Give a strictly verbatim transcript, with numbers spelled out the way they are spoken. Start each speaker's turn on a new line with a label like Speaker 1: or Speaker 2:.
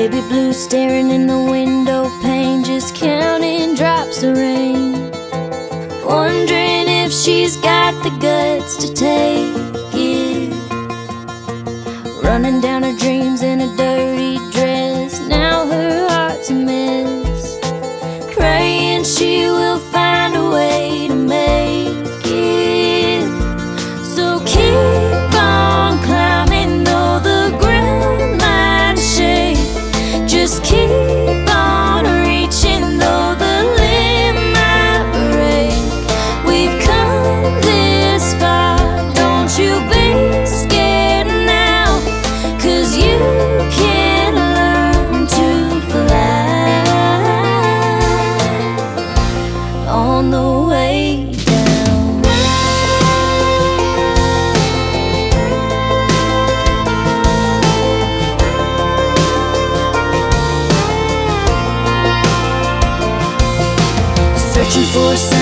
Speaker 1: Baby blue staring in the window pane, just counting drops of rain, wondering if she's got the guts to take it. Running down her dreams in a dirty dress, now her heart's a mess, praying she will find a way to make it. So keep on climbing though the ground might shake, just keep on reaching though the limb might break. We've come this far, don't you be scared now, 'cause you can learn to fly on the way down. Searching for a sign